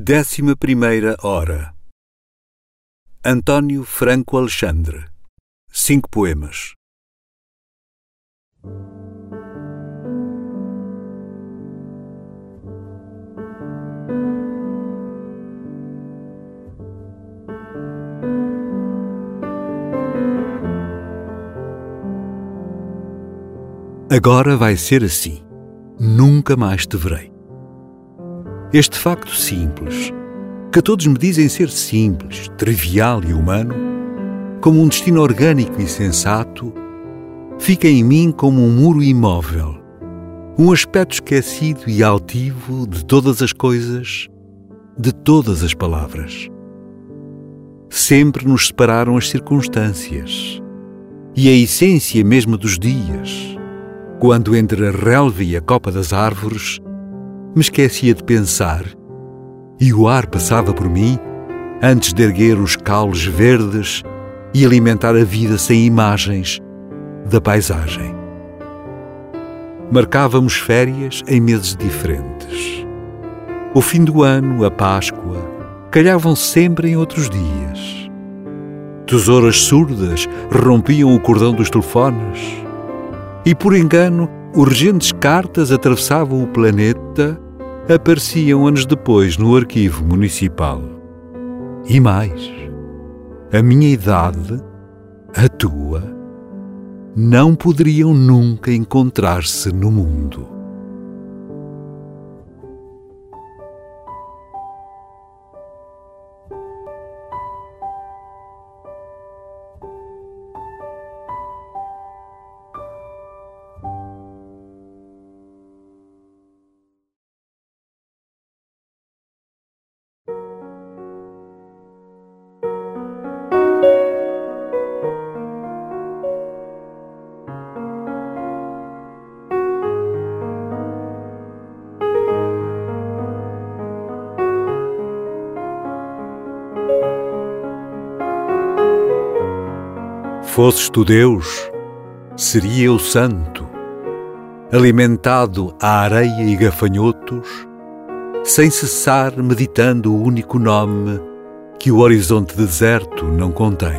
11ª hora. António Franco Alexandre. 5 poemas. Agora vai ser assim. Nunca mais te verei. Este facto simples, que todos me dizem ser simples, trivial e humano, como um destino orgânico e sensato, fica em mim como um muro imóvel, um aspecto esquecido e altivo de todas as coisas, de todas as palavras. Sempre nos separaram as circunstâncias e a essência mesmo dos dias, quando entre a relva e a copa das árvores me esquecia de pensar e o ar passava por mim antes de erguer os caules verdes e alimentar a vida sem imagens da paisagem. Marcávamos férias em meses diferentes. O fim do ano, a Páscoa, calhavam sempre em outros dias. Tesouras surdas rompiam o cordão dos telefones e, por engano, urgentes cartas atravessavam o planeta, apareciam anos depois no arquivo municipal. E mais, a minha idade, a tua, não poderiam nunca encontrar-se no mundo. Fosses tu Deus, seria eu santo, alimentado à areia e gafanhotos, sem cessar meditando o único nome que o horizonte deserto não contém.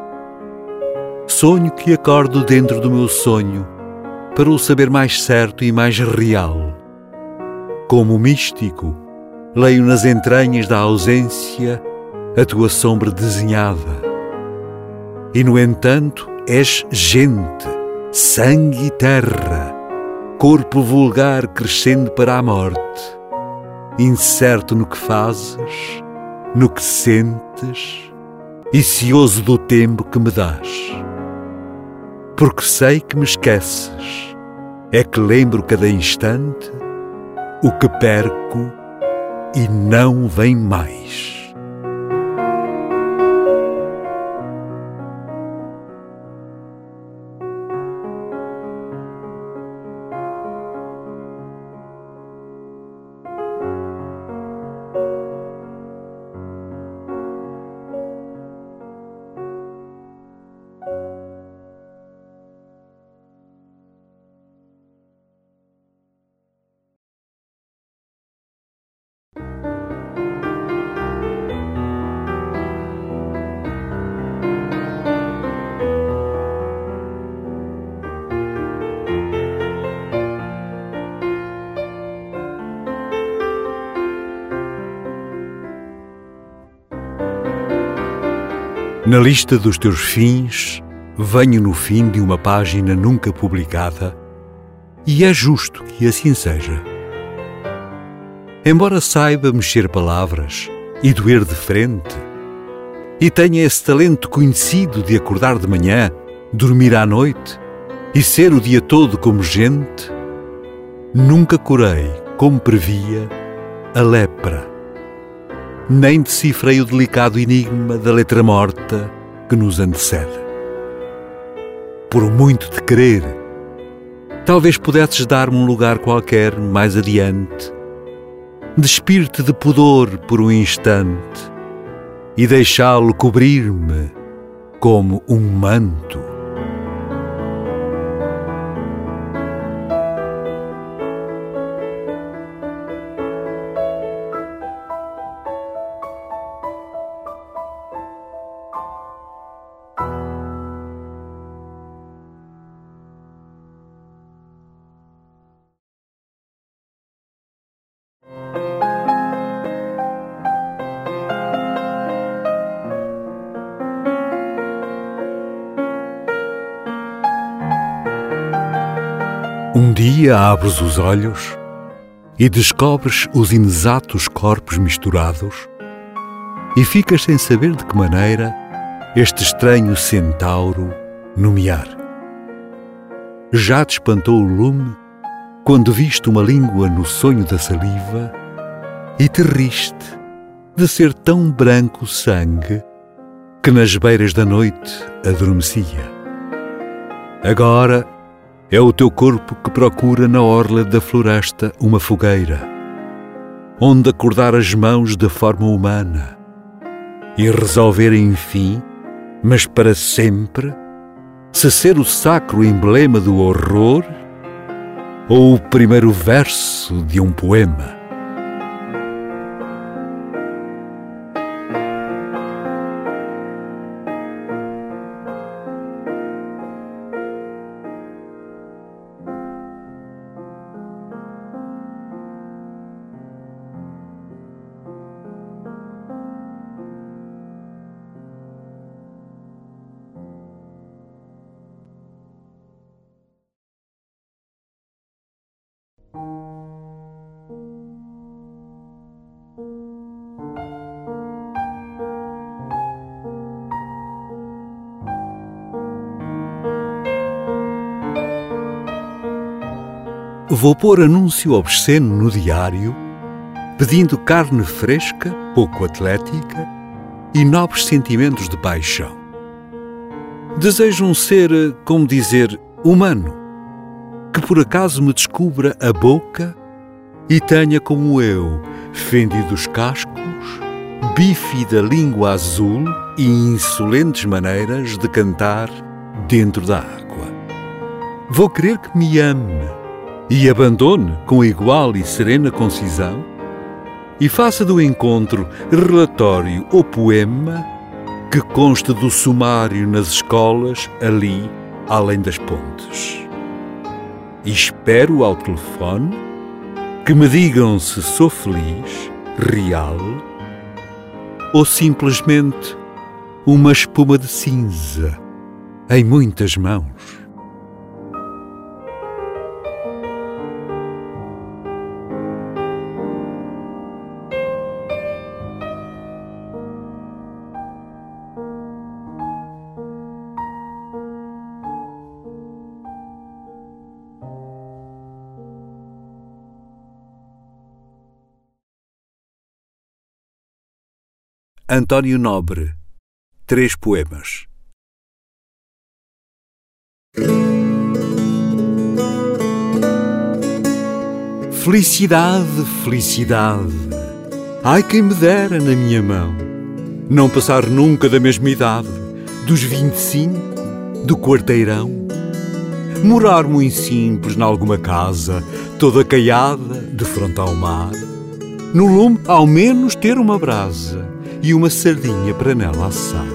Sonho que acordo dentro do meu sonho para o saber mais certo e mais real. Como místico, leio nas entranhas da ausência a tua sombra desenhada. E, no entanto, és gente, sangue e terra, corpo vulgar crescendo para a morte, incerto no que fazes, no que sentes e cioso do tempo que me dás. Porque sei que me esqueces, é que lembro cada instante o que perco e não vem mais. Na lista dos teus fins, venho no fim de uma página nunca publicada, e é justo que assim seja. Embora saiba mexer palavras e doer de frente, e tenha esse talento conhecido de acordar de manhã, dormir à noite e ser o dia todo como gente, nunca curei, como previa, a lepra. Nem decifrei o delicado enigma da letra morta que nos antecede. Por muito te querer, talvez pudesses dar-me um lugar qualquer mais adiante, despir-te de pudor por um instante e deixá-lo cobrir-me como um manto. dia abres os olhos e descobres os inexatos corpos misturados e ficas sem saber de que maneira este estranho centauro nomear. Já te espantou o lume quando viste uma língua no sonho da saliva e te riste de ser tão branco o sangue que nas beiras da noite adormecia. Agora é o teu corpo que procura na orla da floresta uma fogueira, onde acordar as mãos da forma humana e resolver, enfim, mas para sempre, se ser o sacro emblema do horror ou o primeiro verso de um poema. Vou pôr anúncio obsceno no diário, pedindo carne fresca, pouco atlética e nobres sentimentos de paixão. Desejo um ser, como dizer, humano, que por acaso me descubra a boca e tenha como eu fendidos cascos, bífida língua azul e insolentes maneiras de cantar dentro da água. Vou querer que me ame e abandone com igual e serena concisão e faça do encontro relatório ou poema que conste do sumário nas escolas ali além das pontes. E espero ao telefone que me digam se sou feliz, real, ou simplesmente uma espuma de cinza em muitas mãos. António Nobre, 3 poemas. Felicidade, felicidade, ai quem me dera na minha mão não passar nunca da mesma idade, dos 25, do quarteirão. Morar muito simples nalguma casa, toda caiada, de fronte ao mar. No lume, ao menos, ter uma brasa e uma sardinha para nela assar.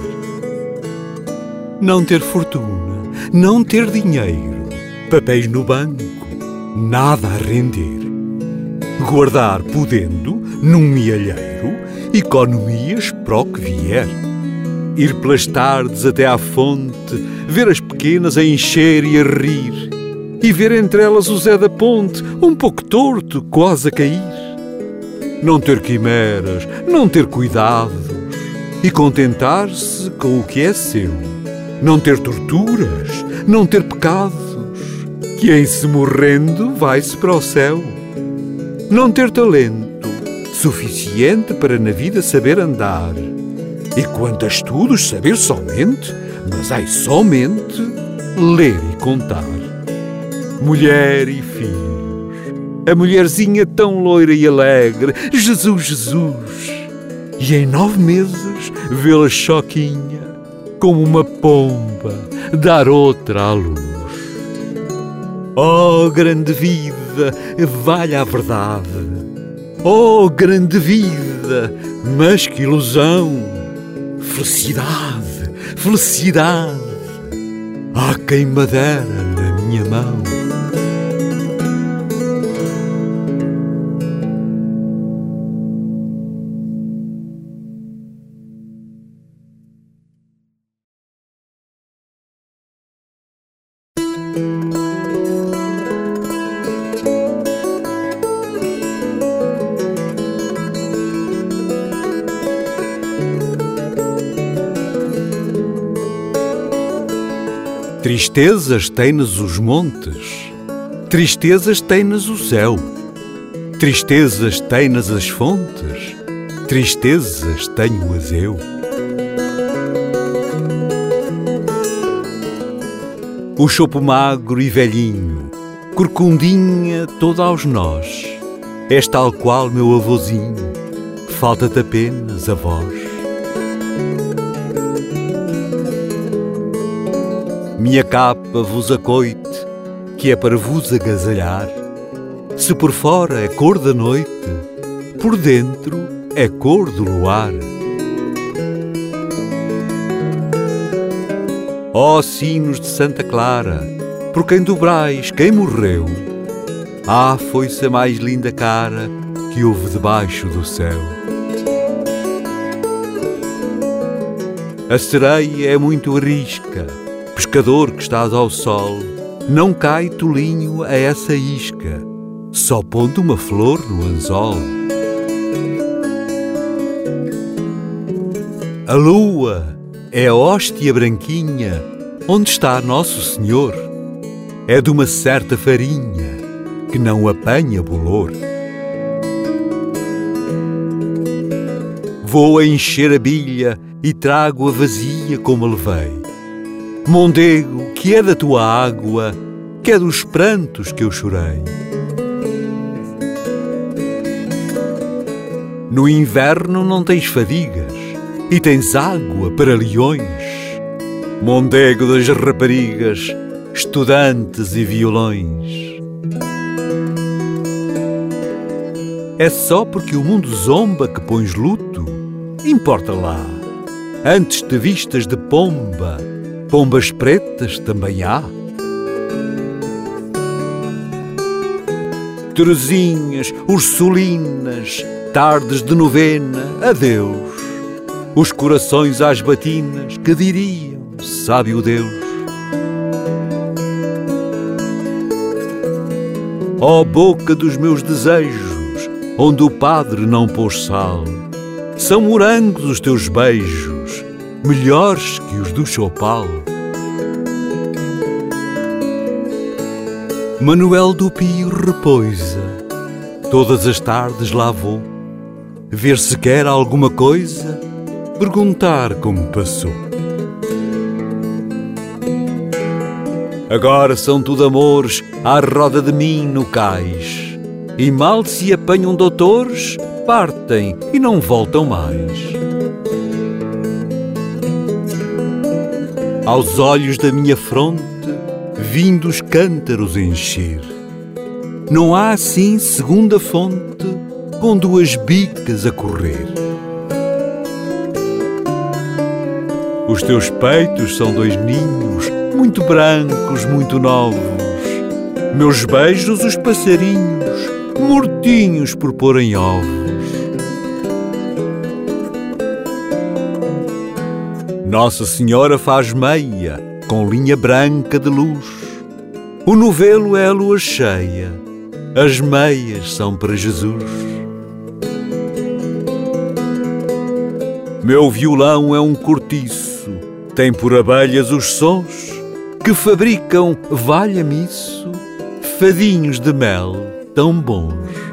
Não ter fortuna, não ter dinheiro, papéis no banco, nada a render. Guardar, podendo, num mielheiro, economias para o que vier. Ir pelas tardes até à fonte, ver as pequenas a encher e a rir, e ver entre elas o Zé da Ponte, um pouco torto, quase a cair. Não ter quimeras, não ter cuidados e contentar-se com o que é seu. Não ter torturas, não ter pecados, que em se morrendo vai-se para o céu. Não ter talento suficiente para na vida saber andar e quanto a estudos saber somente, mas ai somente, ler e contar. Mulher e filhos, a mulherzinha tão loira e alegre, Jesus, Jesus, e em 9 meses vê-la choquinha, como uma pomba, dar outra à luz. Oh, grande vida, valha a verdade! Oh, grande vida, mas que ilusão! Felicidade, felicidade, há quem me dera na minha mão. Tristezas tem-nas os montes, tristezas tem-nas o céu, tristezas tem-nas as fontes, tristezas tenho-as eu. O chopo magro e velhinho, corcundinha toda aos nós, és tal qual meu avôzinho, falta-te apenas a voz. Minha capa vos acoite, que é para vos agasalhar. Se por fora é cor da noite, por dentro é cor do luar. Ó sinos de Santa Clara, por quem dobrais quem morreu, foi-se a mais linda cara que houve debaixo do céu. A sereia é muito arisca, pescador que estás ao sol, não cai tolinho a essa isca, só pondo uma flor no anzol. A lua é a hóstia branquinha, onde está Nosso Senhor, é de uma certa farinha, que não apanha bolor. Vou a encher a bilha e trago a vazia como a levei. Mondego, que é da tua água, que é dos prantos que eu chorei. No inverno não tens fadigas e tens água para leões. Mondego das raparigas, estudantes e violões. É só porque o mundo zomba que pões luto? Importa lá. Antes te vistas de pomba, pombas pretas também há. Teresinhas, ursulinas, tardes de novena, adeus. Os corações às batinas, que diriam, sabe o Deus. Ó boca dos meus desejos, onde o padre não pôs sal, são morangos os teus beijos, melhores que os do Chopal. Manuel do Pio repoisa, todas as tardes lá vou, ver se quer alguma coisa, perguntar como passou. Agora são tudo amores à roda de mim no cais, e mal se apanham doutores, partem e não voltam mais. Aos olhos da minha fronte, vindos cântaros encher, não há assim segunda fonte com duas bicas a correr. Os teus peitos são dois ninhos, muito brancos, muito novos. Meus beijos os passarinhos, mortinhos por porem ovos. Nossa Senhora faz meia, com linha branca de luz. O novelo é a lua cheia, as meias são para Jesus. Meu violão é um cortiço, tem por abelhas os sons que fabricam, valha-me isso, fadinhos de mel tão bons.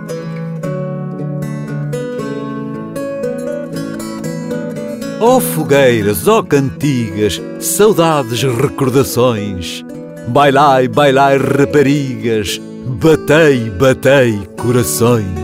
Ó fogueiras, ó cantigas, saudades, recordações, bailai, bailai, raparigas, batei, batei, corações.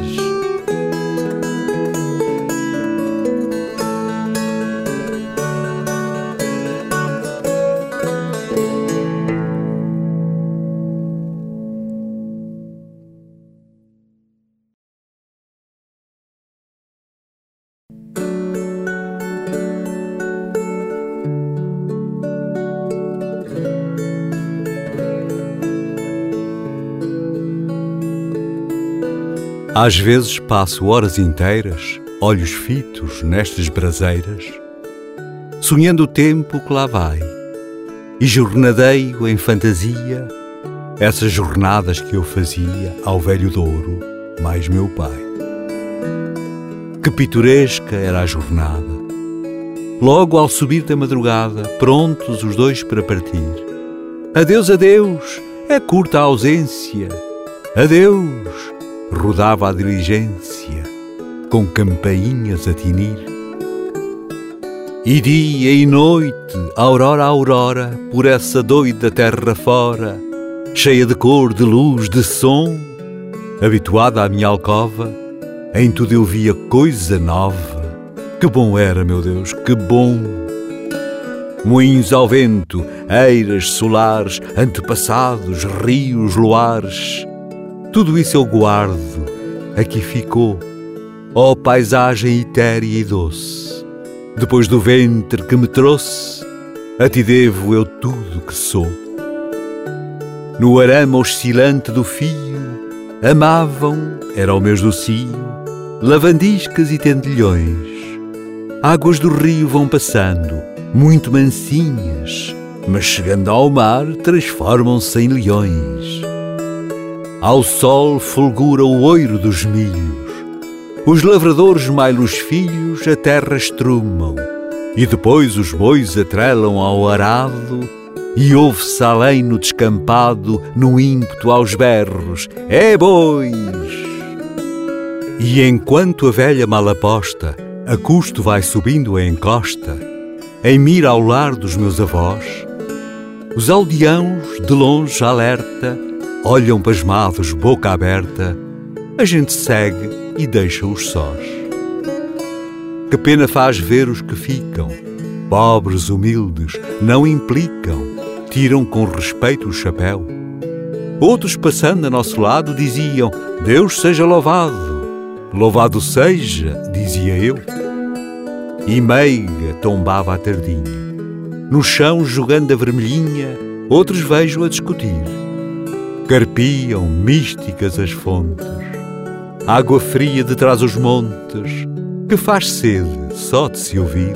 Às vezes passo horas inteiras, olhos fitos nestas braseiras, sonhando o tempo que lá vai, e jornadeio em fantasia essas jornadas que eu fazia ao velho Douro, mais meu pai. Que pitoresca era a jornada! Logo ao subir da madrugada, prontos os dois para partir, Adeus, adeus, é curta a ausência. Adeus, rodava a diligência, com campainhas a tinir. E dia e noite, aurora a aurora, por essa doida terra fora, cheia de cor, de luz, de som, habituada à minha alcova, em tudo eu via coisa nova. Que bom era, meu Deus, que bom! Moinhos ao vento, eiras, solares, antepassados, rios, luares, tudo isso eu guardo, aqui ficou, ó paisagem etérea e doce. Depois do ventre que me trouxe, a ti devo eu tudo que sou. No arame oscilante do fio, amavam, era o meu docio, lavandiscas e tendilhões. Águas do rio vão passando, muito mansinhas, mas chegando ao mar transformam-se em leões. Ao sol fulgura o oiro dos milhos, os lavradores malham os filhos, a terra estrumam, e depois os bois atrelam ao arado, e ouve-se além no descampado, no ímpeto aos berros, é bois! E enquanto a velha mal aposta, a custo vai subindo a encosta, em mira ao lar dos meus avós, os aldeãos, de longe alerta, olham pasmados, boca aberta, a gente segue e deixa-os sós. Que pena faz ver os que ficam, pobres, humildes, não implicam, tiram com respeito o chapéu. Outros, passando a nosso lado, diziam: Deus seja louvado. Louvado seja, dizia eu. E meiga tombava a tardinha. No chão, jogando a vermelhinha, outros vejo a discutir. Carpiam místicas as fontes, água fria de trás os montes, que faz sede só de se ouvir.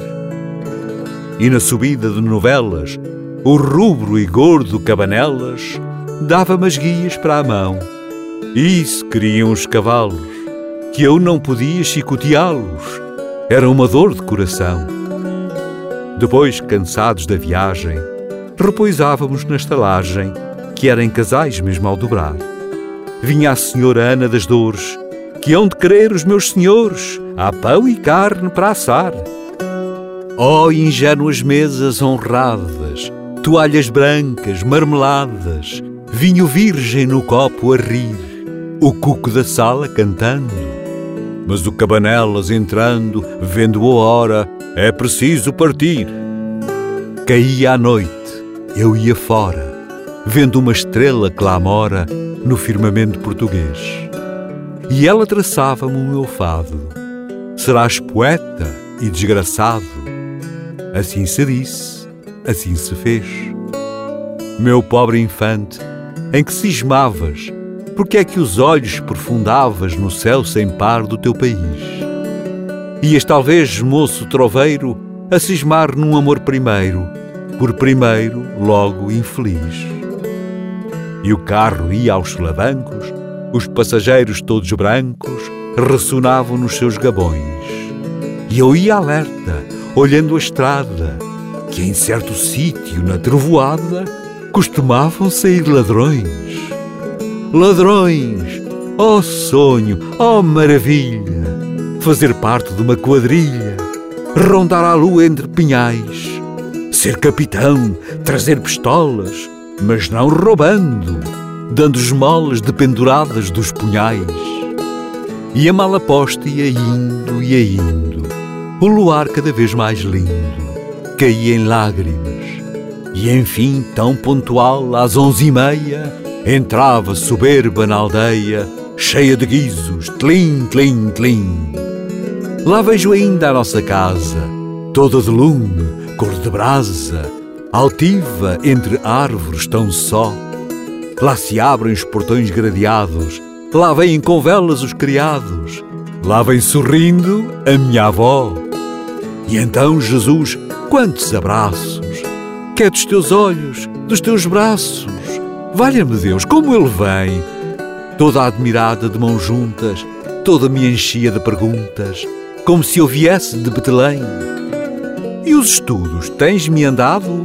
E na subida de novelas, o rubro e gordo Cabanelas dava-me as guias para a mão. Isso queriam os cavalos, que eu não podia chicoteá-los, era uma dor de coração. Depois, cansados da viagem, repousávamos na estalagem, que era em casais mesmo ao dobrar. Vinha a senhora Ana das Dores, que hão de querer os meus senhores, há pão e carne para assar. Oh, ingênuas mesas honradas, toalhas brancas, marmeladas, vinho virgem no copo a rir, o cuco da sala cantando. Mas o Cabanelas entrando, vendo a hora, é preciso partir. Caía a noite, eu ia fora, vendo uma estrela que lá mora no firmamento português. E ela traçava-me o meu fado. Serás poeta e desgraçado. Assim se disse, assim se fez. Meu pobre infante, em que cismavas, porque é que os olhos profundavas no céu sem par do teu país? Ias talvez, moço troveiro, a cismar num amor primeiro, por primeiro, logo infeliz. E o carro ia aos solavancos, os passageiros todos brancos ressonavam nos seus gabões. E eu ia alerta, olhando a estrada, que em certo sítio na trovoada costumavam sair ladrões. Ladrões! Oh sonho! Oh maravilha! Fazer parte de uma quadrilha, rondar à lua entre pinhais, ser capitão, trazer pistolas, mas não roubando, dando esmolas dependuradas dos punhais. E a mala posta ia indo, o luar cada vez mais lindo, caía em lágrimas, e enfim, tão pontual, às 11h30, entrava soberba na aldeia, cheia de guizos, tlim, tlim, tlim. Lá vejo ainda a nossa casa, toda de lume, cor de brasa, altiva entre árvores tão só. Lá se abrem os portões gradeados, lá vêm com velas os criados, lá vem sorrindo a minha avó. E então, Jesus, quantos abraços! Que é dos teus olhos, dos teus braços. Valha-me Deus, como ele vem! Toda admirada de mãos juntas, toda me enchia de perguntas, como se eu viesse de Betelém. E os estudos, tens-me andado?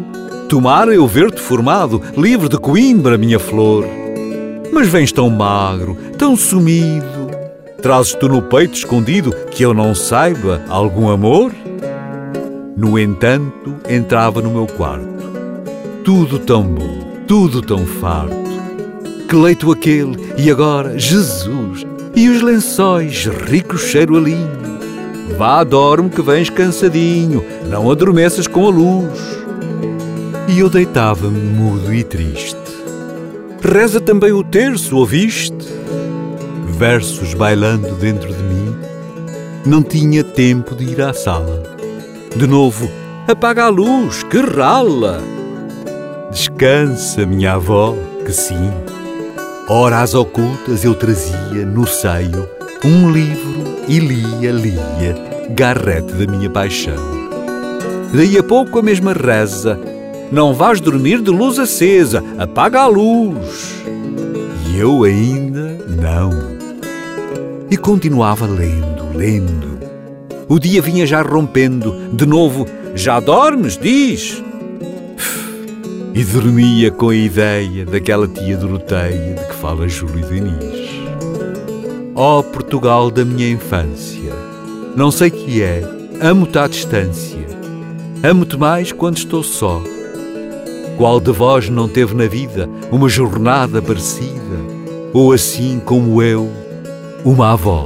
tomara eu ver-te formado, livre de Coimbra, minha flor. Mas vens tão magro, tão sumido. Trazes tu no peito escondido, que eu não saiba, algum amor? No entanto, entrava no meu quarto. Tudo tão bom, tudo tão farto. Que leito aquele, e agora, Jesus! E os lençóis, rico cheiro a linho. Vá, dorme que vens cansadinho, não adormeças com a luz. E eu deitava-me mudo e triste. Reza também o terço, ouviste? Versos bailando dentro de mim. Não tinha tempo de ir à sala. De novo, apaga a luz, que rala! Descansa, minha avó, que sim. Ora às ocultas eu trazia no seio um livro e lia, garrete da minha paixão. Daí a pouco a mesma reza: não vás dormir de luz acesa, apaga a luz. E eu ainda não. E continuava lendo. O dia vinha já rompendo, de novo: já dormes, diz? E dormia com a ideia daquela tia Doroteia de que fala Júlio Diniz. Ó Portugal da minha infância, não sei que é, amo-te à distância, amo-te mais quando estou só. Qual de vós não teve na vida uma jornada parecida, ou assim como eu, uma avó?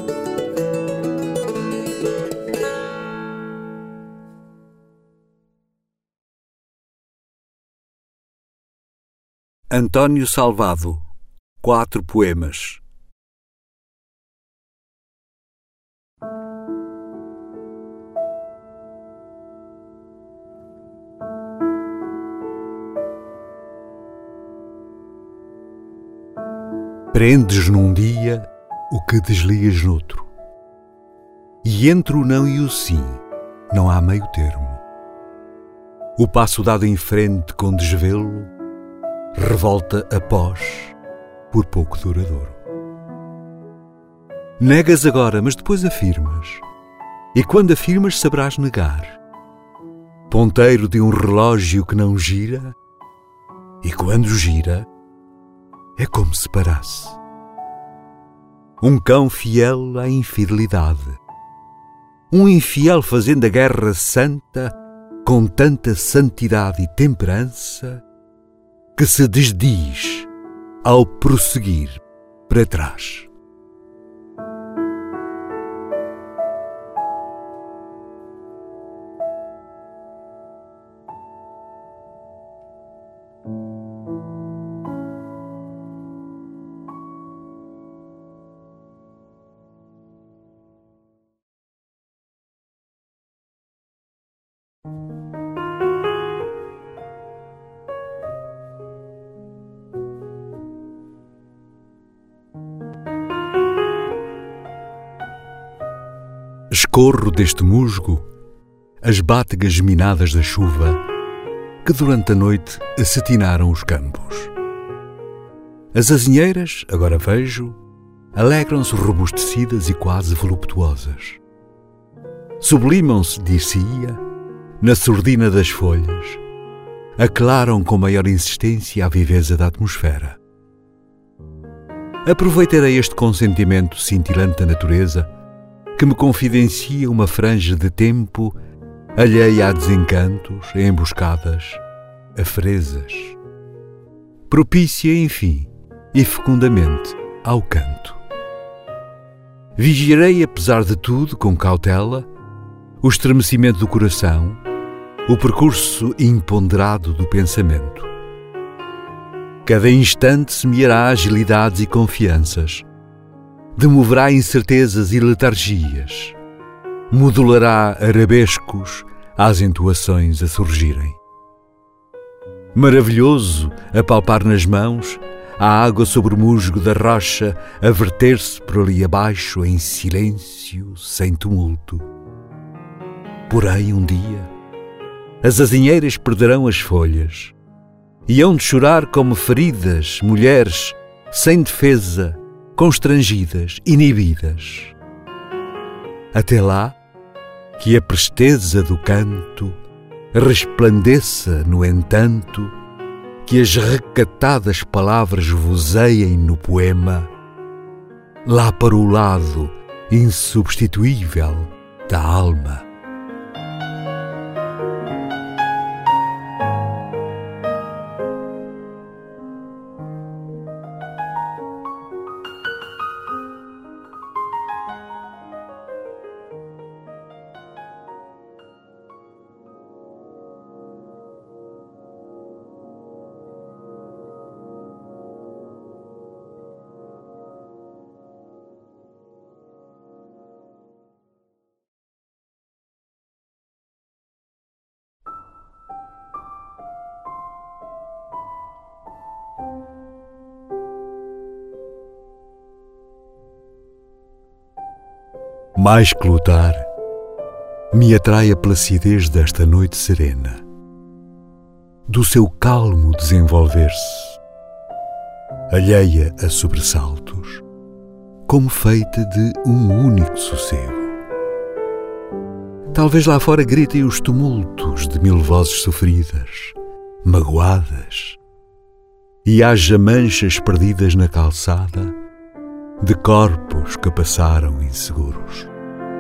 António Salvado, 4 poemas. Prendes num dia o que desligas noutro. E entre o não e o sim não há meio termo. O passo dado em frente com desvelo revolta após, por pouco duradouro. Negas agora, mas depois afirmas. E quando afirmas saberás negar. Ponteiro de um relógio que não gira, e quando gira, é como se parasse. Um cão fiel à infidelidade. Um infiel fazendo a guerra santa com tanta santidade e temperança que se desdiz ao prosseguir para trás. Escorro deste musgo as bátegas minadas da chuva que durante a noite acetinaram os campos. As azinheiras, agora vejo, alegram-se robustecidas e quase voluptuosas. Sublimam-se, dir-se-ia, na surdina das folhas, aclaram com maior insistência a viveza da atmosfera. Aproveitarei este consentimento cintilante da natureza que me confidencia uma franja de tempo alheia a desencantos, a emboscadas, a frezas. Propícia, enfim, e fecundamente ao canto. Vigiarei, apesar de tudo, com cautela, o estremecimento do coração, o percurso imponderado do pensamento. Cada instante semeará agilidades e confianças, demoverá incertezas e letargias, modulará arabescos às entoações a surgirem. Maravilhoso apalpar nas mãos a água sobre o musgo da rocha a verter-se por ali abaixo em silêncio, sem tumulto. Porém, um dia, as azinheiras perderão as folhas e hão de chorar como feridas mulheres sem defesa, constrangidas, inibidas. Até lá, que a presteza do canto resplandeça, no entanto, que as recatadas palavras vozeiem no poema, lá para o lado insubstituível da alma. Mais que lutar, me atrai a placidez desta noite serena, do seu calmo desenvolver-se, alheia a sobressaltos, como feita de um único sossego. Talvez lá fora gritem os tumultos de mil vozes sofridas, magoadas, e haja manchas perdidas na calçada de corpos que passaram inseguros.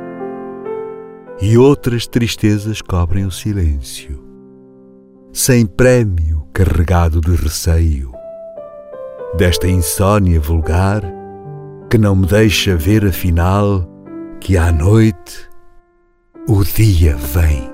E outras tristezas cobrem o silêncio, sem prémio carregado de receio, desta insônia vulgar que não me deixa ver afinal que à noite o dia vem.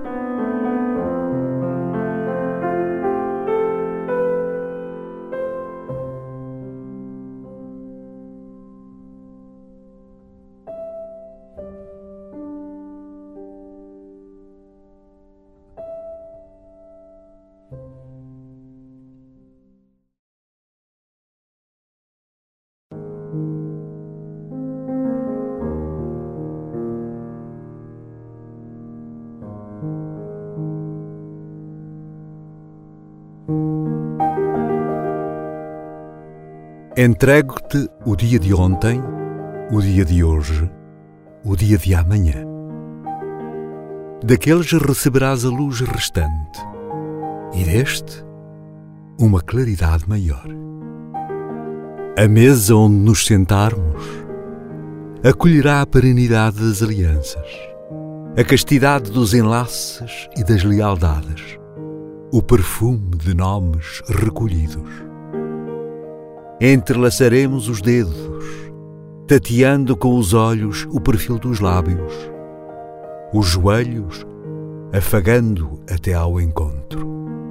Entrego-te o dia de ontem, o dia de hoje, o dia de amanhã. Daqueles receberás a luz restante, e deste, uma claridade maior. A mesa onde nos sentarmos acolherá a perenidade das alianças, a castidade dos enlaces e das lealdades, o perfume de nomes recolhidos. Entrelaçaremos os dedos, tateando com os olhos o perfil dos lábios, os joelhos afagando até ao encontro.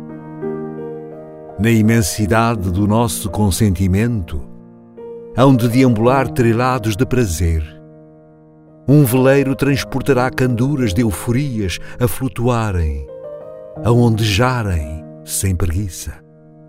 Na imensidade do nosso consentimento, hão de deambular trilados de prazer. Um veleiro transportará canduras de euforias a flutuarem, a ondejarem sem preguiça.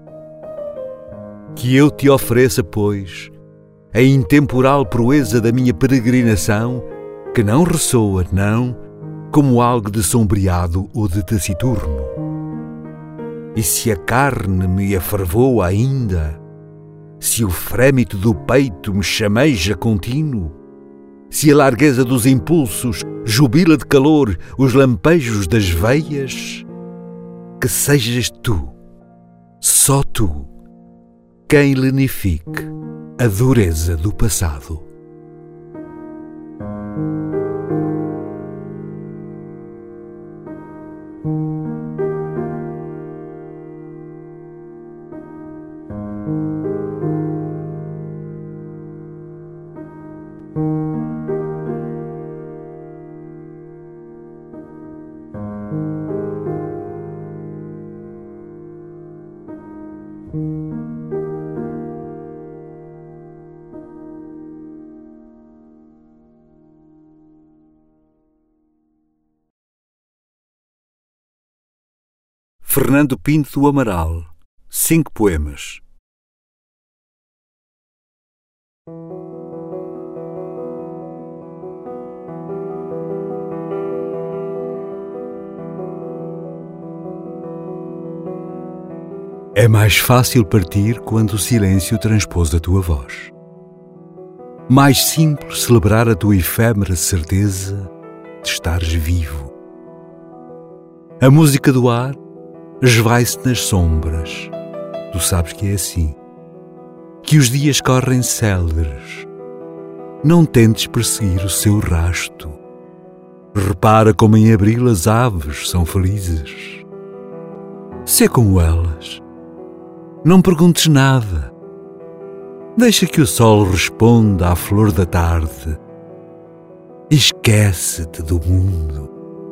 Que eu te ofereça, pois, a intemporal proeza da minha peregrinação, que não ressoa, não, como algo de sombreado ou de taciturno. E se a carne me afervoa ainda, se o frémito do peito me chameja contínuo, se a largueza dos impulsos jubila de calor os lampejos das veias, que sejas tu, só tu, quem lenifique a dureza do passado. Fernando Pinto do Amaral, 5 poemas. É mais fácil partir quando o silêncio transpôs a tua voz. Mais simples celebrar a tua efêmera certeza de estares vivo. A música do ar esvai-se nas sombras. Tu sabes que é assim, que os dias correm céleres. Não tentes perseguir o seu rasto. Repara como em abril as aves são felizes. Sê como elas. Não perguntes nada. Deixa que o sol responda à flor da tarde. Esquece-te do mundo.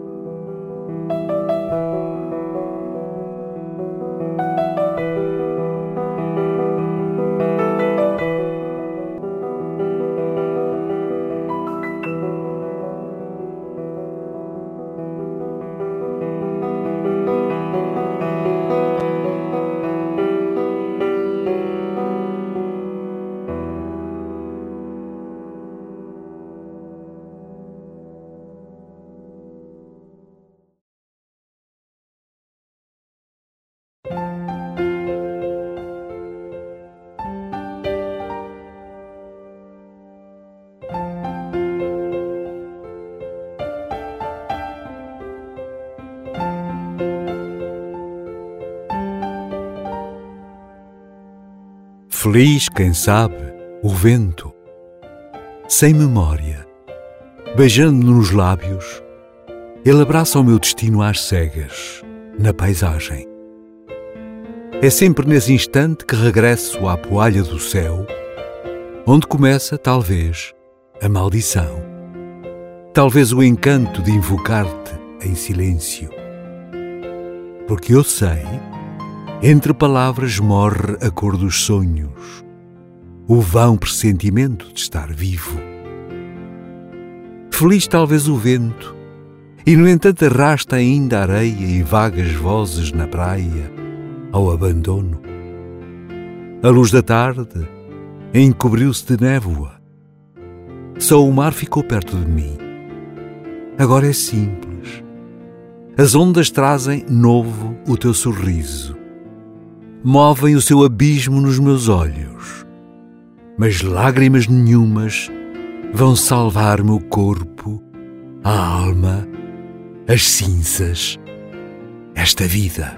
Feliz, quem sabe, o vento, sem memória, beijando-me nos lábios, ele abraça o meu destino às cegas, na paisagem. É sempre nesse instante que regresso à poalha do céu, onde começa, talvez, a maldição. Talvez o encanto de invocar-te em silêncio. Porque eu sei, entre palavras morre a cor dos sonhos, o vão pressentimento de estar vivo. Feliz talvez o vento, e no entanto arrasta ainda areia e vagas vozes na praia ao abandono. A luz da tarde encobriu-se de névoa. Só o mar ficou perto de mim. Agora é simples. As ondas trazem novo o teu sorriso. Movem o seu abismo nos meus olhos. Mas lágrimas nenhumas vão salvar meu corpo, a alma, as cinzas, esta vida.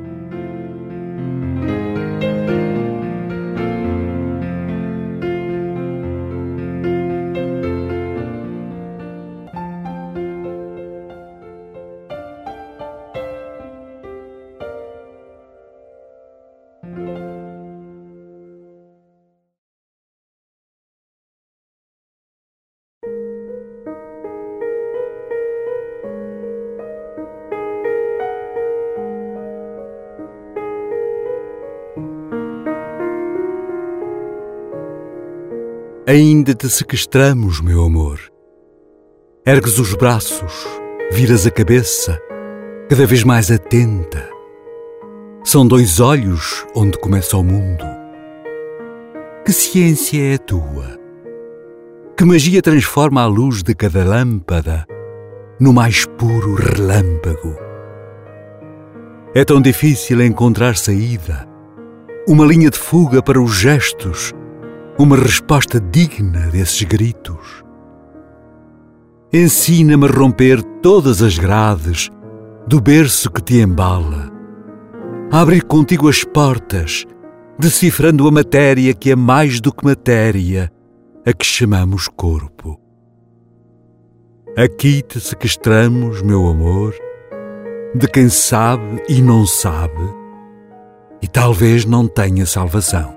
Ainda te sequestramos, meu amor. Ergues os braços, viras a cabeça, cada vez mais atenta. São dois olhos onde começa o mundo. Que ciência é a tua? Que magia transforma a luz de cada lâmpada no mais puro relâmpago? É tão difícil encontrar saída, uma linha de fuga para os gestos, uma resposta digna desses gritos. Ensina-me a romper todas as grades do berço que te embala, a abrir contigo as portas, decifrando a matéria que é mais do que matéria, a que chamamos corpo. Aqui te sequestramos, meu amor, de quem sabe e não sabe, e talvez não tenha salvação.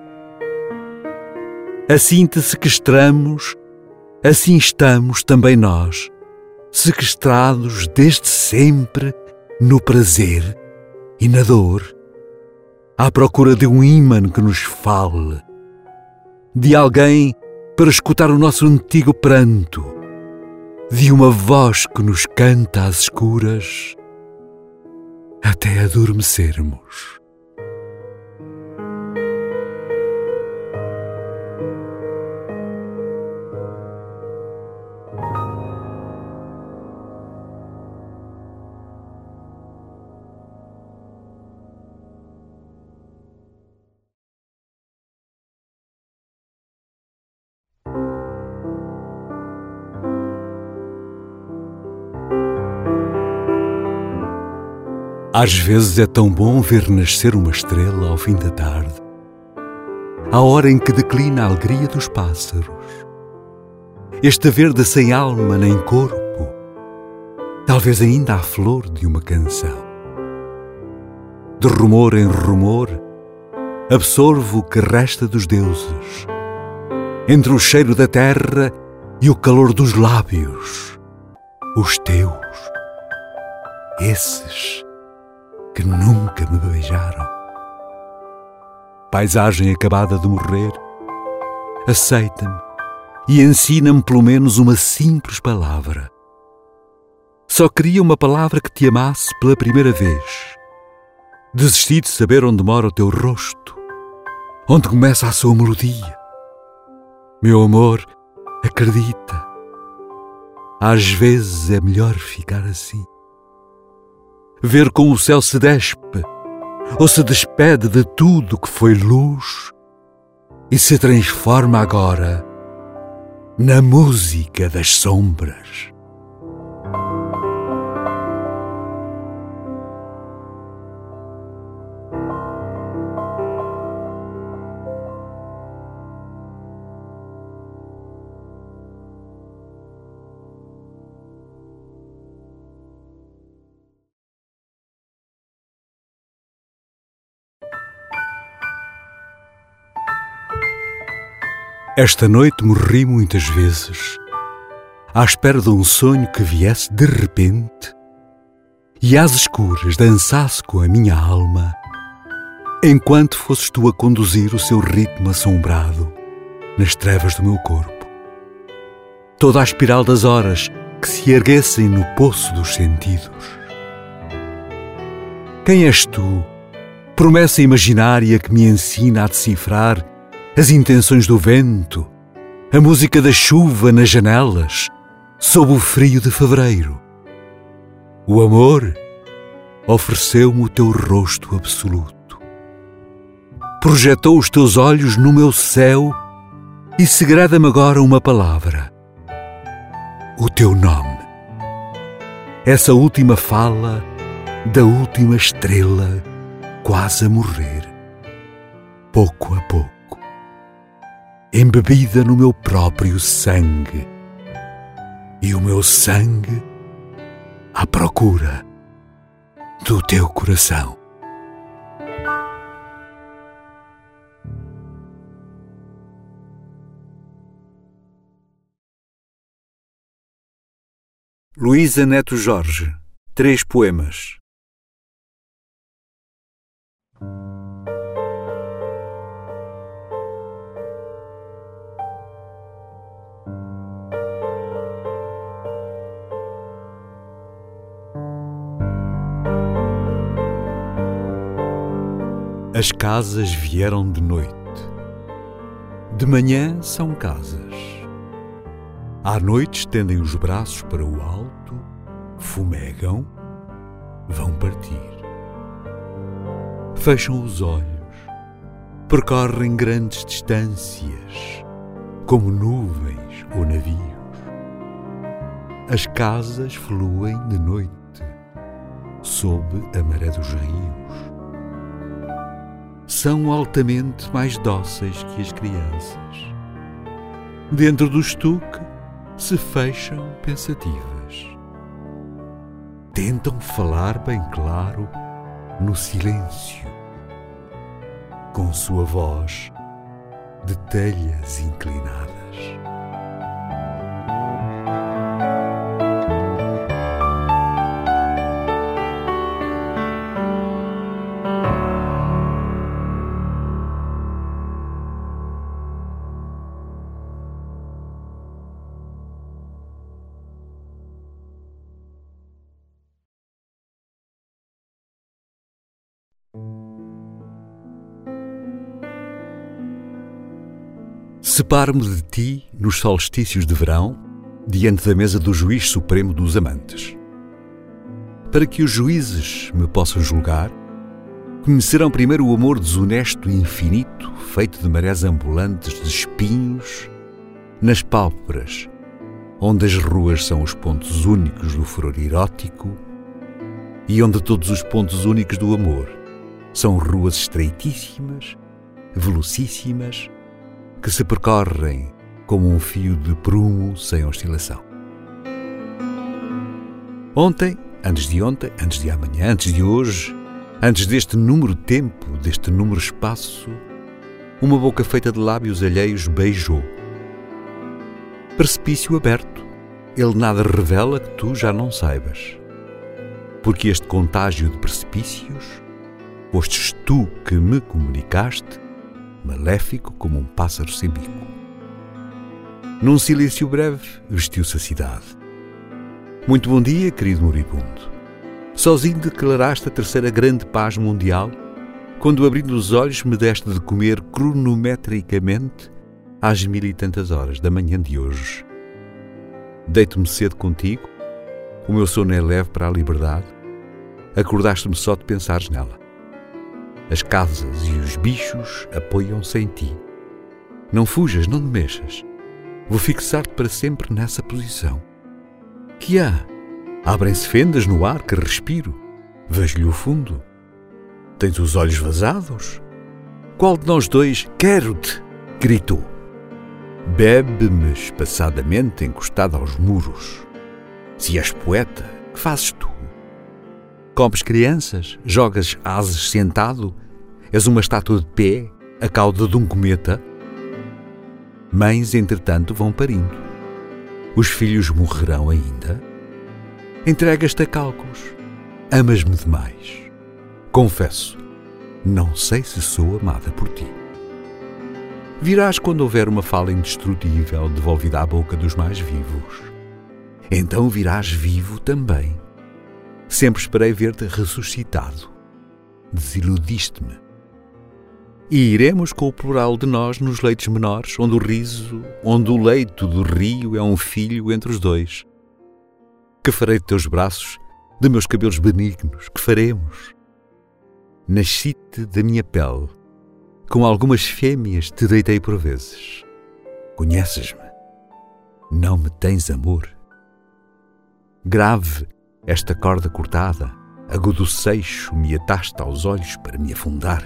Assim te sequestramos, assim estamos também nós, sequestrados desde sempre no prazer e na dor, à procura de um ímã que nos fale, de alguém para escutar o nosso antigo pranto, de uma voz que nos canta às escuras até adormecermos. Às vezes é tão bom ver nascer uma estrela ao fim da tarde, à hora em que declina a alegria dos pássaros. Este verde sem alma nem corpo, talvez ainda a flor de uma canção. De rumor em rumor, absorvo o que resta dos deuses, entre o cheiro da terra e o calor dos lábios, os teus, esses que nunca me beijaram. Paisagem acabada de morrer, aceita-me e ensina-me pelo menos uma simples palavra. Só queria uma palavra que te amasse pela primeira vez. Desisti de saber onde mora o teu rosto, onde começa a sua melodia. Meu amor, acredita, às vezes é melhor ficar assim. Ver como o céu se despe ou se despede de tudo que foi luz e se transforma agora na música das sombras. Esta noite morri muitas vezes, à espera de um sonho que viesse de repente e às escuras dançasse com a minha alma, enquanto fosses tu a conduzir o seu ritmo assombrado nas trevas do meu corpo. Toda a espiral das horas que se erguessem no poço dos sentidos. Quem és tu, promessa imaginária que me ensina a decifrar as intenções do vento, a música da chuva nas janelas, sob o frio de fevereiro? O amor ofereceu-me o teu rosto absoluto. Projetou os teus olhos no meu céu e segreda-me agora uma palavra. O teu nome. Essa última fala da última estrela quase a morrer, pouco a pouco, embebida no meu próprio sangue, e o meu sangue à procura do teu coração. Luísa Neto Jorge, 3 poemas. As casas vieram de noite. De manhã são casas. À noite estendem os braços para o alto, fumegam, vão partir. Fecham os olhos, percorrem grandes distâncias, como nuvens ou navios. As casas fluem de noite, sob a maré dos rios. São altamente mais dóceis que as crianças. Dentro do estuque se fecham pensativas. Tentam falar bem claro no silêncio, com sua voz de telhas inclinadas. Separo-me de ti nos solstícios de verão, diante da mesa do juiz supremo dos amantes. Para que os juízes me possam julgar, conhecerão primeiro o amor desonesto e infinito, feito de marés ambulantes de espinhos, nas pálpebras, onde as ruas são os pontos únicos do furor erótico, e onde todos os pontos únicos do amor são ruas estreitíssimas, velocíssimas, que se percorrem como um fio de prumo sem oscilação. Ontem, antes de amanhã, antes de hoje, antes deste número tempo, deste número espaço, uma boca feita de lábios alheios beijou. Precipício aberto, ele nada revela que tu já não saibas. Porque este contágio de precipícios, fostes tu que me comunicaste, maléfico como um pássaro sem bico. Num silêncio breve, vestiu-se a cidade. Muito bom dia, querido moribundo. Sozinho declaraste a terceira grande paz mundial, quando abrindo os olhos me deste de comer cronometricamente às 1000 e tantas horas da manhã de hoje. Deito-me cedo contigo, o meu sono é leve para a liberdade, acordaste-me só de pensares nela. As casas e os bichos apoiam-se em ti. Não fujas, não te mexas. Vou fixar-te para sempre nessa posição. Que há? Abrem-se fendas no ar que respiro. Vejo-lhe o fundo. Tens os olhos vazados? Qual de nós dois quero-te? Gritou. Bebe-me espaçadamente encostado aos muros. Se és poeta, que fazes tu? Comes crianças? Jogas ases sentado? És uma estátua de pé, a cauda de um cometa? Mães, entretanto, vão parindo. Os filhos morrerão ainda? Entregas-te a cálculos. Amas-me demais. Confesso, não sei se sou amada por ti. Virás quando houver uma fala indestrutível devolvida à boca dos mais vivos. Então virás vivo também. Sempre esperei ver-te ressuscitado. Desiludiste-me. E iremos com o plural de nós nos leitos menores, onde o leito do rio é um filho entre os dois. Que farei de teus braços, de meus cabelos benignos? Que faremos? Nasci-te da minha pele. Com algumas fêmeas te deitei por vezes. Conheces-me? Não me tens amor? Grave esta corda cortada, agudo seixo me ataste aos olhos para me afundar.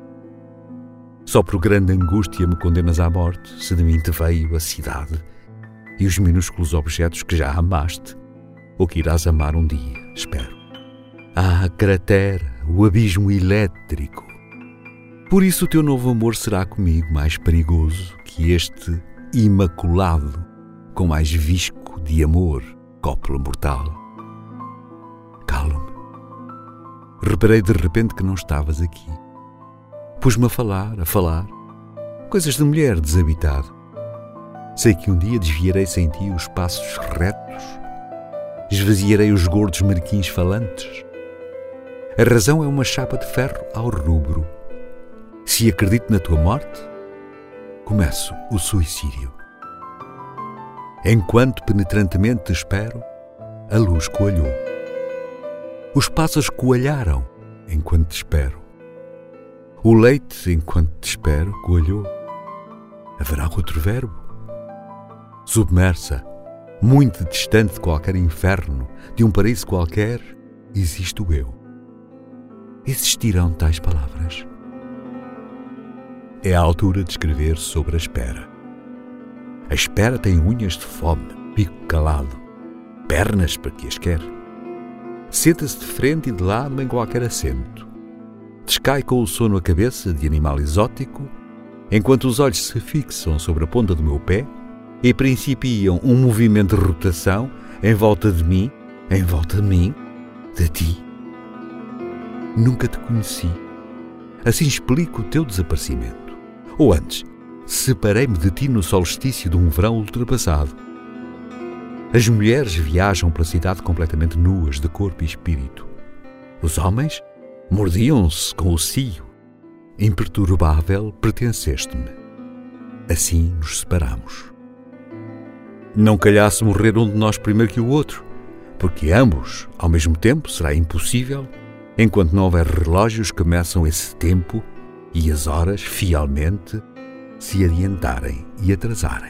Só por grande angústia me condenas à morte, se de mim te veio a cidade e os minúsculos objetos que já amaste, ou que irás amar um dia, espero. Ah, cratera, o abismo elétrico! Por isso o teu novo amor será comigo mais perigoso que este imaculado, com mais visco de amor, cópula mortal. Calo-me. Reparei de repente que não estavas aqui. Pus-me a falar, coisas de mulher desabitado. Sei que um dia desviarei sem ti os passos retos, esvaziarei os gordos marquins falantes. A razão é uma chapa de ferro ao rubro. Se acredito na tua morte, começo o suicídio. Enquanto penetrantemente te espero, a luz coalhou. Os pássaros coalharam enquanto te espero. O leite, enquanto te espero, coalhou. Haverá outro verbo? Submersa, muito distante de qualquer inferno, de um paraíso qualquer, existo eu. Existirão tais palavras? É a altura de escrever sobre a espera. A espera tem unhas de fome, pico calado, pernas para que as quer. Senta-se de frente e de lado em qualquer assento. Descai com o sono a cabeça de animal exótico, enquanto os olhos se fixam sobre a ponta do meu pé e principiam um movimento de rotação em volta de mim, de ti. Nunca te conheci. Assim explico o teu desaparecimento. Ou antes, separei-me de ti no solstício de um verão ultrapassado. As mulheres viajam pela cidade completamente nuas de corpo e espírito. Os homens mordiam-se com o cio. Imperturbável pertenceste-me. Assim nos separamos. Não calhasse morrer um de nós primeiro que o outro, porque ambos, ao mesmo tempo, será impossível, enquanto não houver relógios que meçam esse tempo e as horas, fielmente, se adiantarem e atrasarem.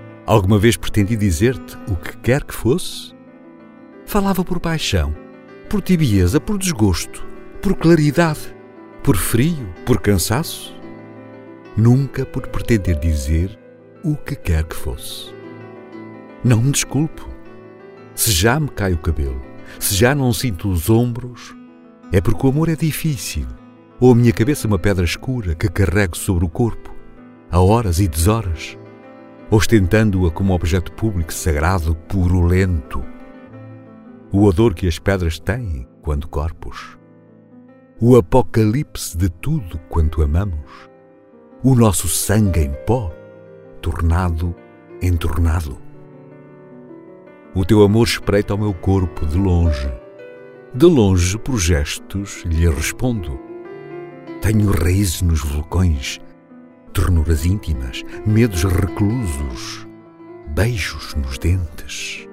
Alguma vez pretendi dizer-te o que quer que fosse? Falava por paixão, por tibieza, por desgosto, por claridade, por frio, por cansaço. Nunca por pretender dizer o que quer que fosse. Não me desculpo. Se já me cai o cabelo, se já não sinto os ombros, é porque o amor é difícil, ou a minha cabeça é uma pedra escura que carrego sobre o corpo, a horas e deshoras, ostentando-a como objeto público sagrado, purulento. O odor que as pedras têm quando corpos. O apocalipse de tudo quanto amamos. O nosso sangue em pó, tornado em tornado. O teu amor espreita ao meu corpo de longe. De longe, por gestos, lhe respondo. Tenho raízes nos vulcões, ternuras íntimas, medos reclusos, beijos nos dentes.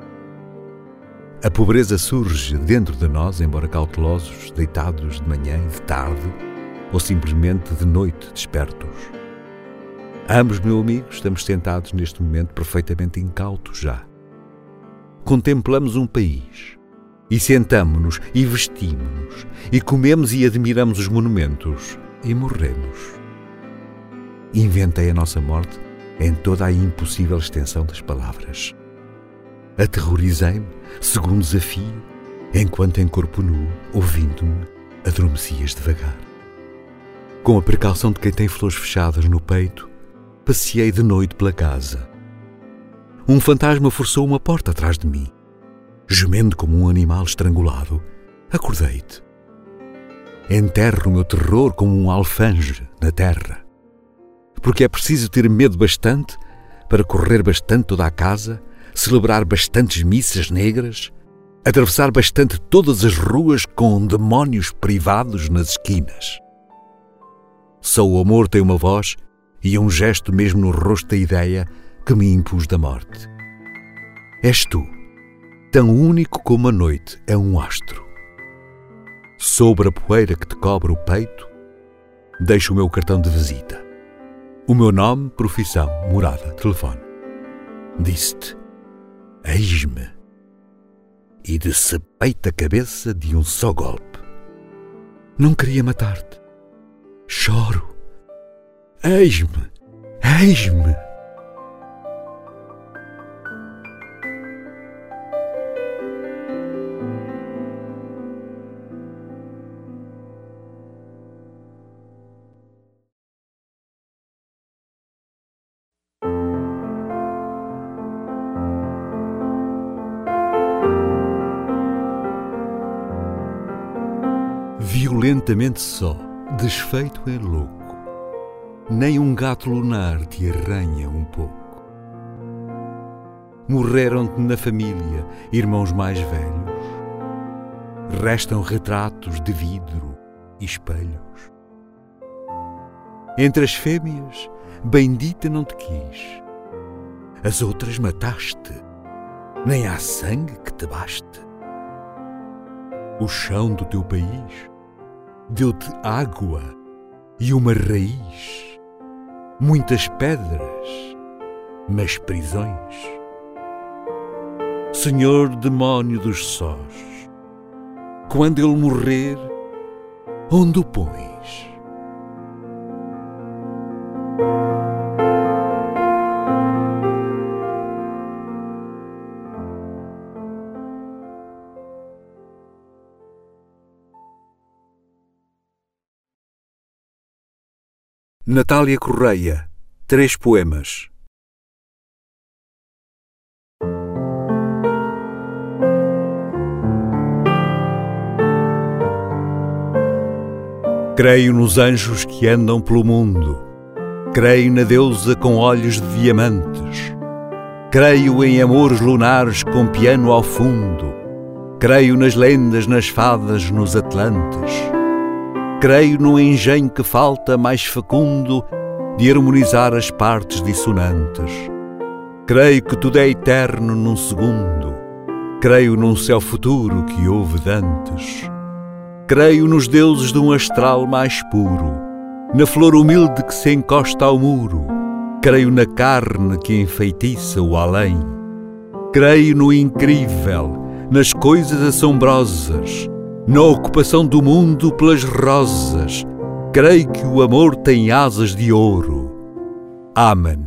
A pobreza surge dentro de nós, embora cautelosos, deitados de manhã e de tarde, ou simplesmente de noite despertos. Ambos, meu amigo, estamos sentados neste momento perfeitamente incautos já. Contemplamos um país e sentamo-nos e vestimos-nos e comemos e admiramos os monumentos e morremos. Inventei a nossa morte em toda a impossível extensão das palavras. Aterrorizei-me, segundo desafio, enquanto em corpo nu, ouvindo-me, adormecias devagar. Com a precaução de quem tem flores fechadas no peito, passeei de noite pela casa. Um fantasma forçou uma porta atrás de mim. Gemendo como um animal estrangulado, acordei-te. Enterro o meu terror como um alfange na terra. Porque é preciso ter medo bastante para correr bastante toda a casa, celebrar bastantes missas negras, atravessar bastante todas as ruas com demónios privados nas esquinas. Só o amor tem uma voz e um gesto mesmo no rosto da ideia que me impus da morte. És tu, tão único como a noite é um astro. Sobre a poeira que te cobre o peito, deixo o meu cartão de visita. O meu nome, profissão, morada, telefone. Disse-te, eis-me. E decepei-te a cabeça de um só golpe. Não queria matar-te. Choro. Eis-me, eis-me. Violentamente só, desfeito em louco, nem um gato lunar te arranha um pouco. Morreram-te na família irmãos mais velhos, restam retratos de vidro e espelhos. Entre as fêmeas, bendita não te quis, as outras mataste, nem há sangue que te baste. O chão do teu país deu-te água e uma raiz, muitas pedras, mas prisões. Senhor demónio dos sós, quando ele morrer, onde o pões? Natália Correia, 3 poemas. Creio nos anjos que andam pelo mundo. Creio na deusa com olhos de diamantes. Creio em amores lunares com piano ao fundo. Creio nas lendas, nas fadas, nos atlantes. Creio no engenho que falta mais fecundo de harmonizar as partes dissonantes. Creio que tudo é eterno num segundo. Creio num céu futuro que houve dantes. Creio nos deuses de um astral mais puro, na flor humilde que se encosta ao muro. Creio na carne que enfeitiça o além. Creio no incrível, nas coisas assombrosas, na ocupação do mundo pelas rosas. Creio que o amor tem asas de ouro. Amém.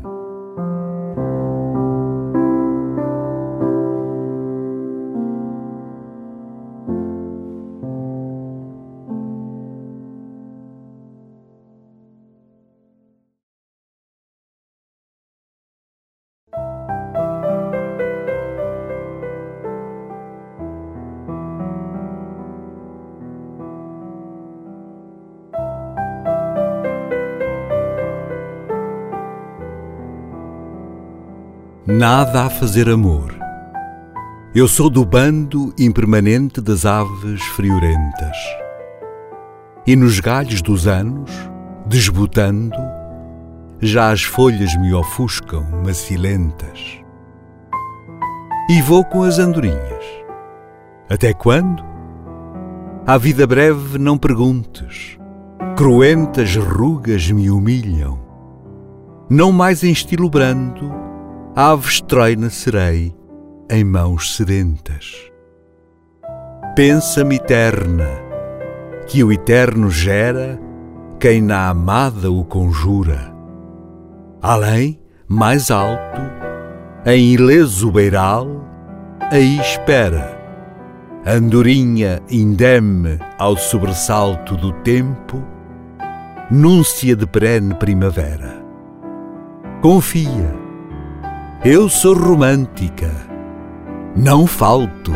Nada a fazer amor. Eu sou do bando impermanente das aves friorentas. E nos galhos dos anos, desbotando, já as folhas me ofuscam macilentas. E vou com as andorinhas. Até quando? À vida breve não perguntes. Cruentas rugas me humilham. Não mais em estilo brando, ave estreina serei em mãos sedentas. Pensa-me eterna, que o eterno gera quem na amada o conjura. Além, mais alto, em ileso beiral, aí espera. Andorinha indeme ao sobressalto do tempo, núncia de perene primavera. Confia. Eu sou romântica, não falto.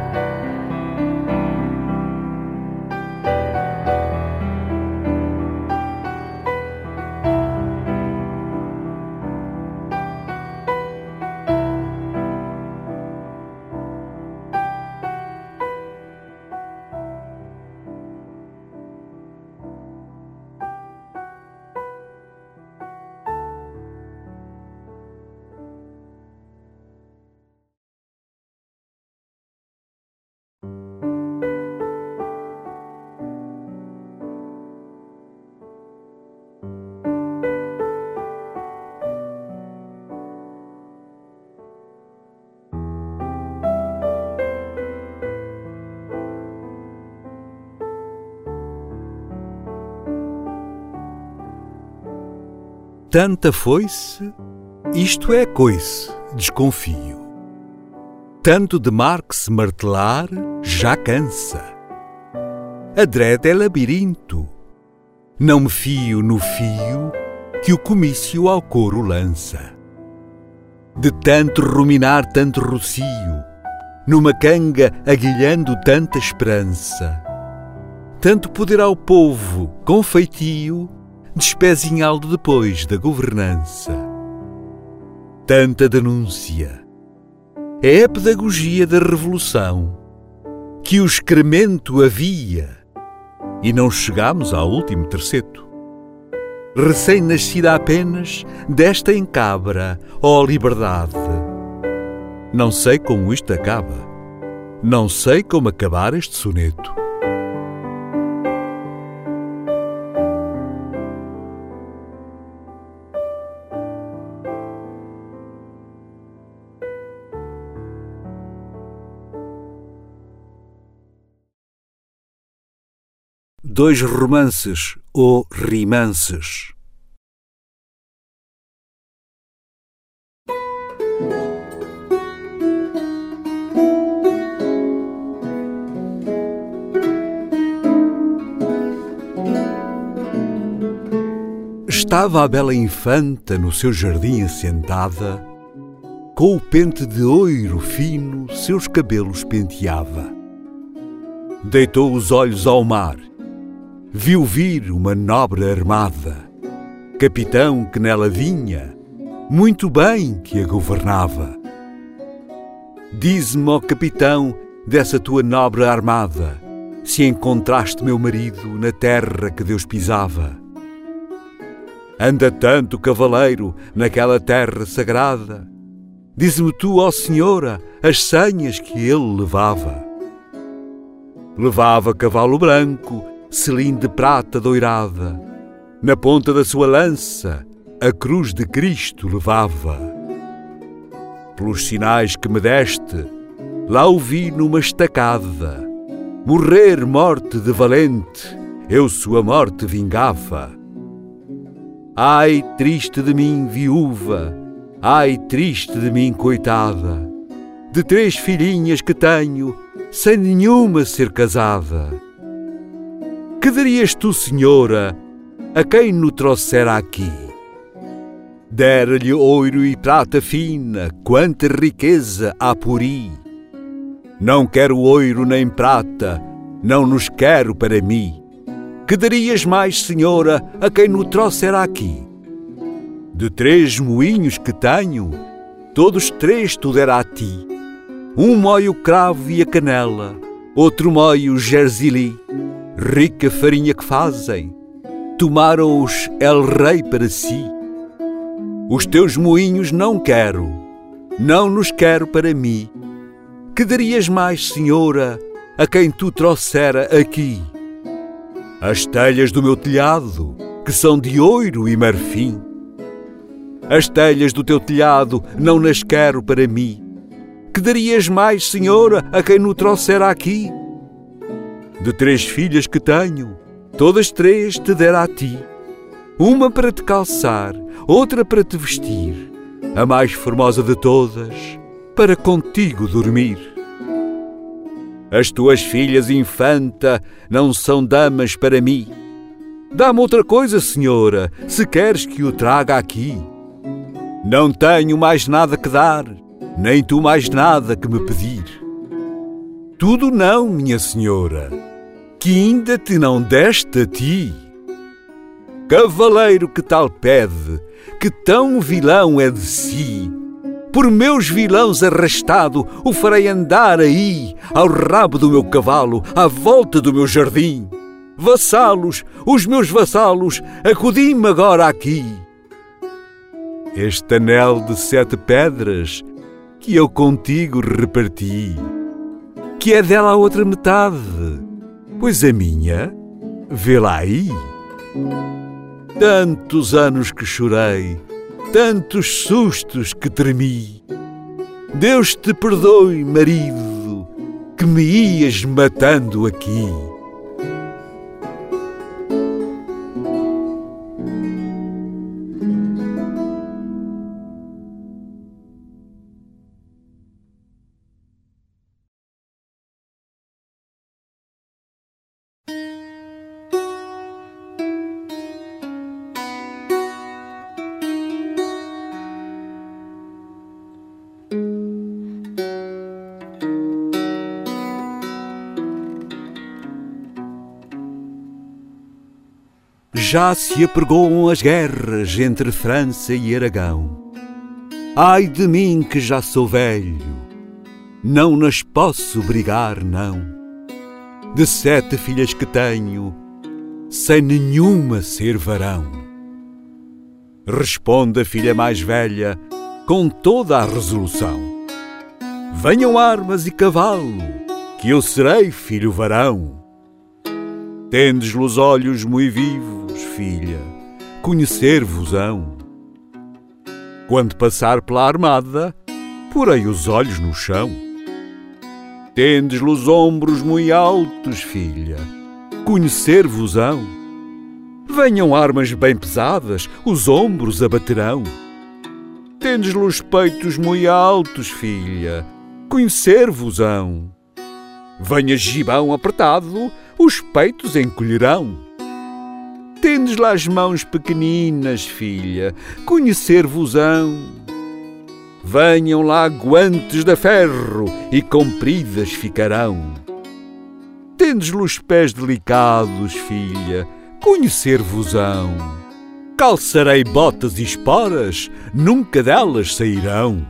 Tanta foi-se, isto é coice, desconfio. Tanto de Marx martelar, já cansa. Adrede é labirinto. Não me fio no fio que o comício ao coro lança. De tanto ruminar tanto rocio, numa canga aguilhando tanta esperança. Tanto poder ao povo, com feitio, despezinhá-lo depois da governança. Tanta denúncia. É a pedagogia da revolução, que o excremento havia, e não chegámos ao último terceto. Recém-nascida apenas desta encabra, ó liberdade. Não sei como isto acaba, não sei como acabar este soneto. Dois romances ou rimances. Estava a bela infanta no seu jardim assentada, com o pente de ouro fino seus cabelos penteava. Deitou os olhos ao mar, viu vir uma nobre armada, capitão que nela vinha, muito bem que a governava. Dize-me, ó capitão, dessa tua nobre armada, se encontraste meu marido na terra que Deus pisava. Anda tanto cavaleiro naquela terra sagrada, dize-me tu, ó senhora, as senhas que ele levava. Levava cavalo branco, selim de prata doirada, na ponta da sua lança a cruz de Cristo levava. Pelos sinais que me deste, lá o vi numa estacada, morrer morte de valente, eu sua morte vingava. Ai, triste de mim, viúva, ai, triste de mim, coitada, de 3 filhinhas que tenho, sem nenhuma ser casada. Que darias tu, senhora, a quem no trouxera aqui? Dera-lhe ouro e prata fina, quanta riqueza há por aí. Não quero ouro nem prata, não nos quero para mim. Que darias mais, senhora, a quem no trouxera aqui? De 3 moinhos que tenho, todos 3 tu dera a ti. Um mói o cravo e a canela, outro mói o gerzili. Rica farinha que fazem, tomaram-os el rei para si. Os teus moinhos não quero, não nos quero para mim. Que darias mais, senhora, a quem tu trouxera aqui? As telhas do meu telhado, que são de ouro e marfim. As telhas do teu telhado não nas quero para mim. Que darias mais, senhora, a quem no trouxera aqui? De 3 filhas que tenho, todas 3 te dera a ti. Uma para te calçar, outra para te vestir, a mais formosa de todas, para contigo dormir. As tuas filhas, infanta, não são damas para mim. Dá-me outra coisa, senhora, se queres que o traga aqui. Não tenho mais nada que dar, nem tu mais nada que me pedir. Tudo não, minha senhora, que ainda te não deste a ti. Cavaleiro que tal pede, que tão vilão é de si, por meus vilãos arrastado, o farei andar aí, ao rabo do meu cavalo, à volta do meu jardim. Vassalos, os meus vassalos, acudi-me agora aqui. Este anel de 7 pedras que eu contigo reparti, que é dela a outra metade, pois a minha, vê-la aí. Tantos anos que chorei, tantos sustos que tremi. Deus te perdoe, marido, que me ias matando aqui. Já se apregoam as guerras entre França e Aragão. Ai de mim que já sou velho, não nas posso brigar, não. De 7 filhas que tenho, sem nenhuma ser varão. Responde a filha mais velha com toda a resolução: venham armas e cavalo, que eu serei filho varão. Tendes los olhos mui vivos, filha, conhecer-vos-ão. Quando passar pela armada, porei os olhos no chão. Tendes los ombros mui altos, filha, conhecer-vos-ão. Venham armas bem pesadas, os ombros abaterão. Tendes los peitos mui altos, filha, conhecer-vos-ão. Venha gibão apertado, os peitos encolherão. Tendes lá as mãos pequeninas, filha, conhecer-vos-ão. Venham lá guantes de ferro e compridas ficarão. Tendes lá os pés delicados, filha, conhecer-vos-ão. Calçarei botas e esporas, nunca delas sairão.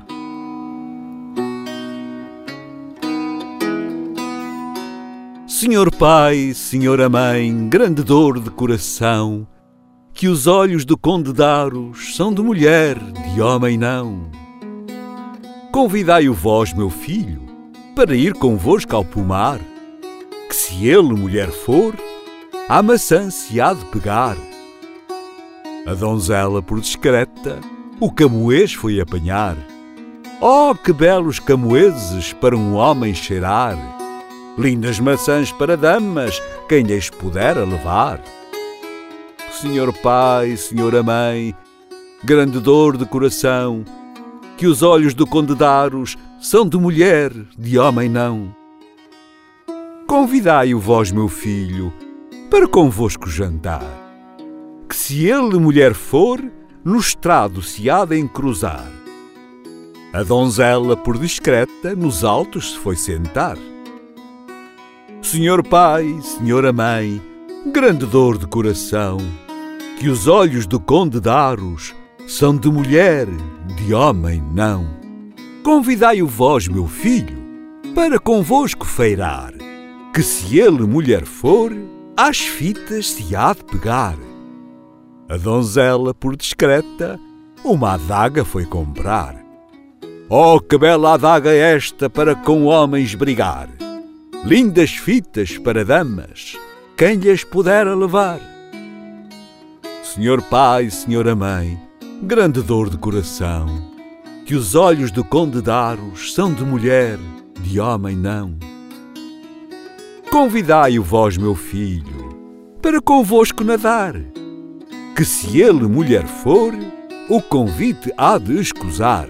Senhor pai, senhora mãe, grande dor de coração, que os olhos do conde Daros são de mulher, de homem não. Convidai-o vós, meu filho, para ir convosco ao pomar, que se ele mulher for, à maçã se há de pegar. A donzela, por discreta, o camoês foi apanhar. Oh, que belos camoeses para um homem cheirar! Lindas maçãs para damas, quem lhes pudera levar. Senhor pai, senhora mãe, grande dor de coração, que os olhos do conde Daros são de mulher, de homem não. Convidai-o vós, meu filho, para convosco jantar, que se ele mulher for, no estrado se há de encruzar. A donzela, por discreta, nos altos se foi sentar. Senhor pai, senhora mãe, grande dor de coração, que os olhos do conde Daros são de mulher, de homem não. Convidai-o vós, meu filho, para convosco feirar, que se ele mulher for, às fitas se há de pegar. A donzela, por discreta, uma adaga foi comprar. Oh, que bela adaga esta para com homens brigar! Lindas fitas para damas, quem lhes pudera levar. Senhor pai, senhora mãe, grande dor de coração, que os olhos do conde Daros são de mulher, de homem não. Convidai-o vós, meu filho, para convosco nadar, que se ele mulher for, o convite há de escusar.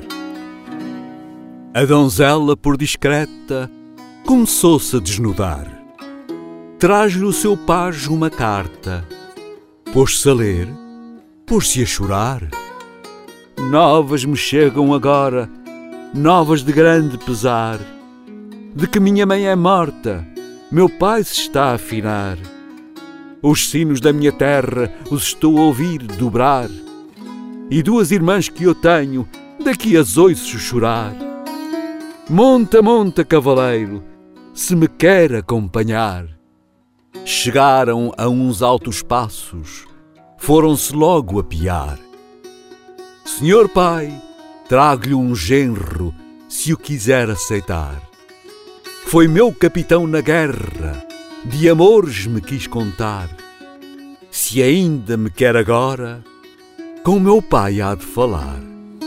A donzela, por discreta, começou-se a desnudar. Traz-lhe o seu pajem uma carta, pôs-se a ler, pôs-se a chorar. Novas me chegam agora, novas de grande pesar, de que minha mãe é morta, meu pai se está a afinar. Os sinos da minha terra os estou a ouvir dobrar, e duas irmãs que eu tenho, daqui as ouço chorar. Monta, monta, cavaleiro, se me quer acompanhar. Chegaram a uns altos passos, foram-se logo a piar. Senhor pai, trago-lhe um genro, se o quiser aceitar. Foi meu capitão na guerra, de amores me quis contar. Se ainda me quer agora, com meu pai há de falar.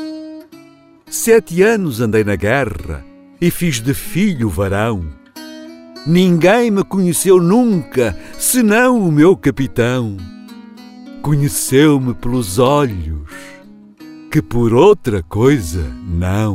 7 anos andei na guerra e fiz de filho varão. Ninguém me conheceu nunca, senão o meu capitão. Conheceu-me pelos olhos, que por outra coisa não.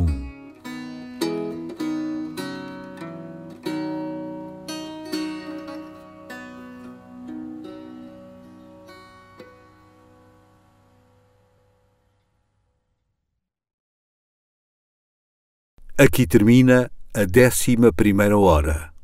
Aqui termina a 11ª hora.